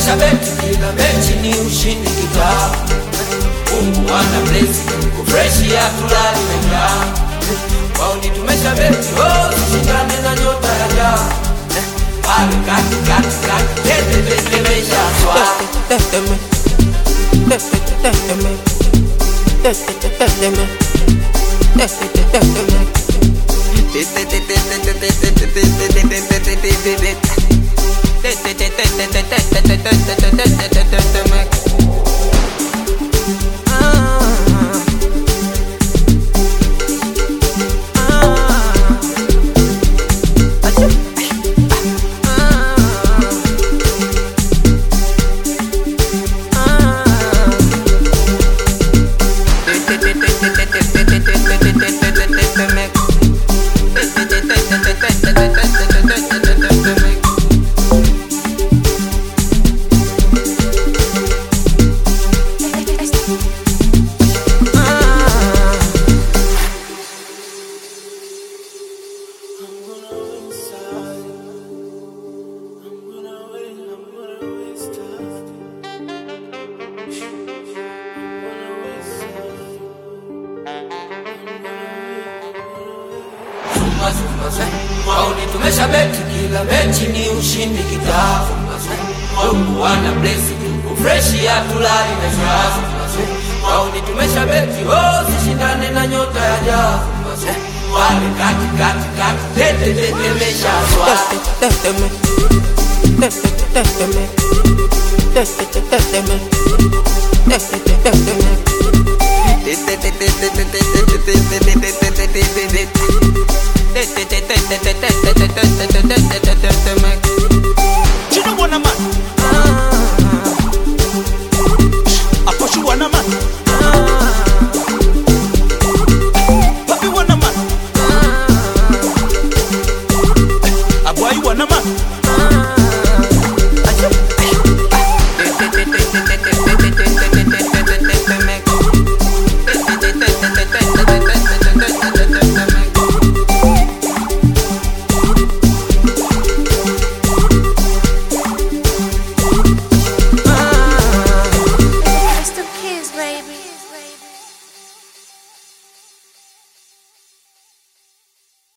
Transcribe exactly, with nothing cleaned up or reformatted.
tumeshabeti kila mechi ni ushindi kitaa. Mungu wana bless kufreshi ya tulali meka. Wauni tumeshabeti oh tushindane na nyota ya jaa. Pale kati kati kati tete tete mesha swa. Tete me Tete tete me Tete tete me Tete tete me Tete tete tete tete tete tete tete me Wauni tumeshabeti kila mechi ni ushindi kitaa. Mungu wana bless kufreshi ya tulali meka. Wauni tumeshabeti oh tushindane na nyota ya jaa. Pale kati kati kati tete tete mesha swa. Tete me Tete tete me Tete tete me Tete tete me Tete tete tete tete tete tete tete